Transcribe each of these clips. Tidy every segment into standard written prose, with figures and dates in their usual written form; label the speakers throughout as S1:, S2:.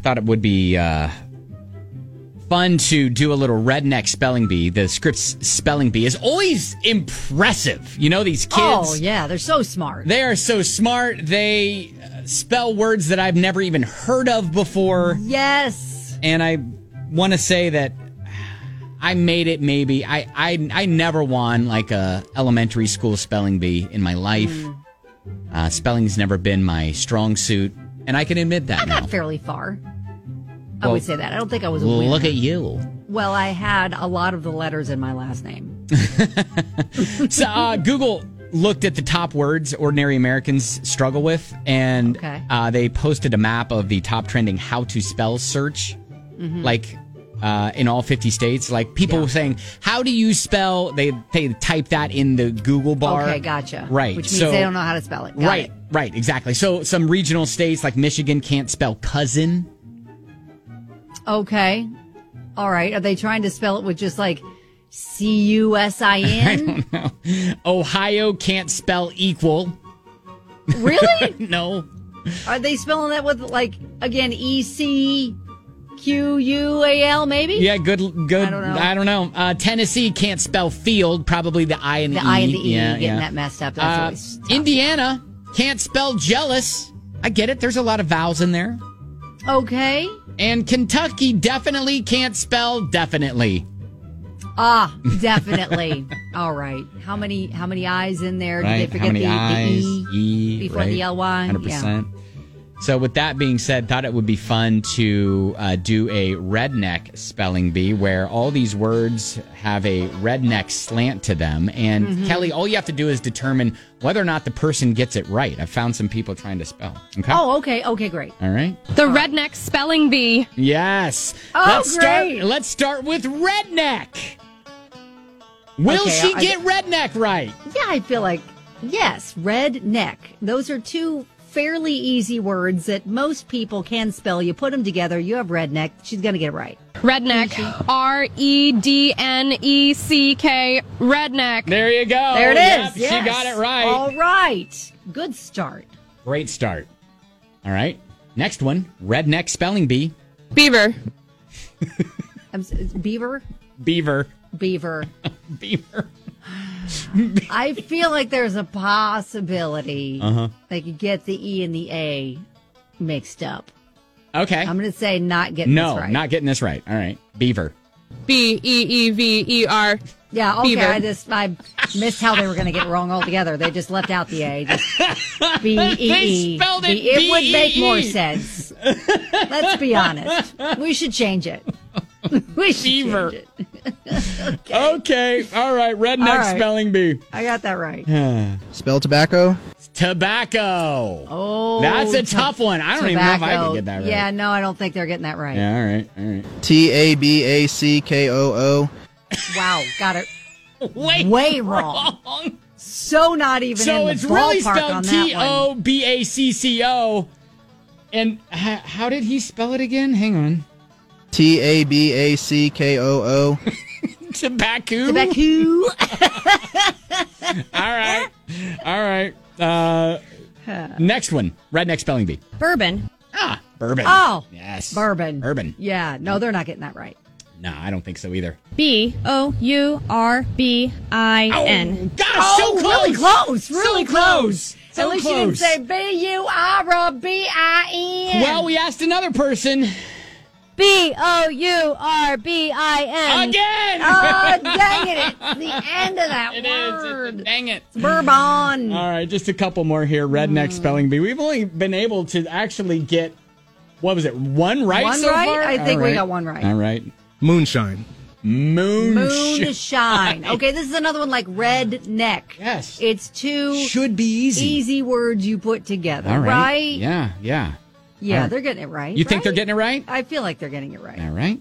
S1: thought it would be fun to do a little redneck spelling bee. The Scripps spelling bee is always impressive. You know, these kids.
S2: Oh, yeah, they're so smart.
S1: They are so smart. They spell words that I've never even heard of before.
S2: Yes.
S1: And I want to say that I made it maybe. I never won like a elementary school spelling bee in my life. Spelling's never been my strong suit. And I can admit that
S2: I
S1: now.
S2: got fairly far. I would say that. I don't think I was a winner.
S1: Look at you.
S2: Well, I had a lot of the letters in my last name.
S1: So Google looked at the top words ordinary Americans struggle with, and they posted a map of the top trending how to spell search, like in all 50 states. Like people were saying, how do you spell? They type that in the Google bar.
S2: Okay, gotcha.
S1: Right.
S2: Which means they don't know how to spell it. Got it.
S1: Right, exactly. So some regional states like Michigan can't spell cousin.
S2: Okay. All right. Are they trying to spell it with just like C-U-S-I-N?
S1: I don't know. Ohio can't spell equal.
S2: Really?
S1: No.
S2: Are they spelling that with like, again, E-C-Q-U-A-L maybe?
S1: Yeah, good.
S2: I don't know.
S1: Tennessee can't spell field. Probably the I and the E.
S2: The I and the E
S1: Yeah,
S2: getting that messed up. That's always tough.
S1: Indiana can't spell jealous. I get it. There's a lot of vowels in there.
S2: Okay.
S1: And Kentucky definitely can't spell definitely.
S2: Definitely. All right. How many I's in there?
S1: Right.
S2: Did they forget the E before
S1: right.
S2: the L-Y?
S1: 100%.
S2: Yeah.
S1: So with that being said, thought it would be fun to do a redneck spelling bee where all these words have a redneck slant to them. And Kelly, all you have to do is determine whether or not the person gets it right. I found some people trying to spell. Okay.
S2: Oh, okay. Okay, great.
S1: All right.
S3: The redneck spelling bee.
S1: Yes.
S2: Oh, great.
S1: Let's start with redneck. Will she get redneck right?
S2: Yeah, I feel like, yes, redneck. Those are two fairly easy words that most people can spell. You put them together, you have redneck. She's going to get it right.
S3: Redneck. R-E-D-N-E-C-K. Redneck.
S1: There you go.
S2: There it is.
S1: Yep,
S2: yes.
S1: She got it right.
S2: All right. Good start.
S1: Great start. All right. Next one. Redneck spelling bee.
S3: Beaver.
S2: Beaver?
S1: Beaver.
S2: Beaver.
S1: Beaver.
S2: I feel like there's a possibility they could get the E and the A mixed up.
S1: Okay.
S2: I'm going to say not getting this right.
S1: No, not getting this right. All right. Beaver.
S3: B-E-E-V-E-R.
S2: Yeah, okay.
S3: Beaver.
S2: I missed how they were going to get it wrong altogether. They just left out the A. Just B-E-E.
S1: They spelled it
S2: It would make
S1: B-E-E.
S2: more sense. Let's be honest. We should change it. We should
S1: Beaver.
S2: change it.
S1: Okay. All right. Redneck
S2: All right.
S1: spelling bee.
S2: I got that right.
S4: Spell tobacco.
S1: Tobacco.
S2: Oh,
S1: That's a tough one. I don't even know if I
S2: tobacco.
S1: could get that right.
S2: Yeah, no, I don't think they're getting that right.
S1: Yeah, all right. All right.
S4: Tabaccoo.
S2: Wow, got it
S1: Way
S2: wrong. So not even in
S1: So
S2: the
S1: it's really
S2: ballpark on
S1: spelled
S2: that one.
S1: Tobacco. And how did he spell it again? Hang on.
S4: Tabaccoo.
S1: Tobacco.
S2: Tobacco.
S1: All right. All right. Next one. Redneck spelling bee.
S3: Bourbon.
S1: Bourbon.
S2: Oh.
S1: Yes.
S2: Bourbon.
S1: Bourbon.
S2: Yeah, no, they're not getting that right.
S1: No, I don't think so either.
S3: B-O-U-R-B-I-N.
S1: Gosh, so close.
S2: Really close. Really
S1: So
S2: close.
S1: So
S2: At least
S1: close.
S2: you didn't say B-U-R-B-I-N.
S1: Well, we asked another person.
S3: B-O-U-R-B-I-N.
S1: Again!
S2: Oh, dang it. It's the end of that
S1: It is.
S2: word.
S1: Dang it.
S2: It's bourbon.
S1: All right, just a couple more here. Redneck spelling bee. We've only been able to actually get, what was it, one right
S2: One
S1: so
S2: right?
S1: far?
S2: I think
S1: All
S2: we
S1: right.
S2: got one right.
S1: All right.
S4: Moonshine.
S2: Moonshine. Okay, this is another one like redneck.
S1: Yes.
S2: It's two
S1: Should be easy.
S2: easy words you put together,
S1: All right.
S2: right?
S1: Yeah.
S2: Yeah,
S1: All right.
S2: they're getting it right.
S1: You think they're
S2: right?
S1: getting it right?
S2: I feel like they're getting it right.
S1: All right.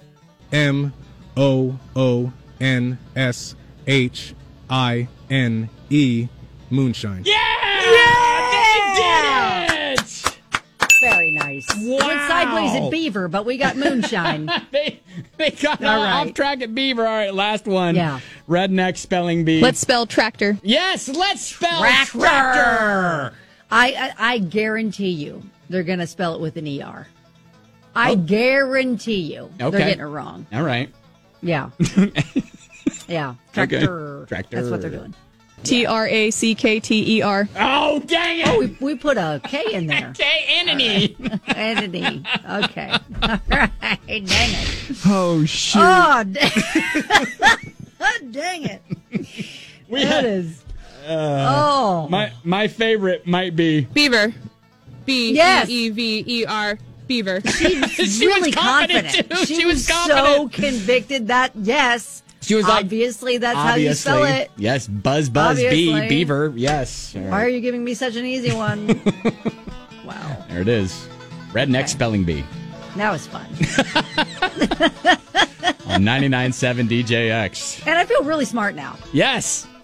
S4: Moonshine. Moonshine.
S1: Yeah! They did it!
S2: Very nice.
S1: Wow.
S2: We went sideways at Beaver, but we got moonshine.
S1: They got
S2: All right.
S1: off track at Beaver. All right, last one.
S2: Yeah.
S1: Redneck spelling bee.
S3: Let's spell tractor.
S1: Yes, let's spell
S2: Tractor.
S1: tractor.
S2: I guarantee you they're going to spell it with an ER. I guarantee you
S1: Okay.
S2: they're getting it wrong.
S1: All right.
S2: Yeah. Yeah. Tractor.
S1: Okay. Tractor.
S2: That's what they're doing.
S3: TRACKTER.
S1: Oh, dang it.
S2: Oh, we put a K in there.
S1: Okay, Anthony.
S2: Anthony. Okay. All right. Dang it.
S1: Oh, shoot.
S2: Oh, dang it. That is.
S1: My favorite might be
S3: Beaver.
S2: Yes.
S3: BEEVER. Beaver.
S2: She's
S1: She was
S2: really
S1: confident,
S2: confident.
S1: too.
S2: She was so
S1: confident.
S2: convicted that, yes.
S1: She was like,
S2: obviously, that's how you spell it.
S1: Yes, buzz, bee,
S2: Obviously.
S1: beaver. Yes. All
S2: Why
S1: right.
S2: are you giving me such an easy one? Wow.
S1: There it is. Redneck spelling bee
S2: That was fun.
S1: on 99.7 DJX.
S2: And I feel really smart now.
S1: Yes.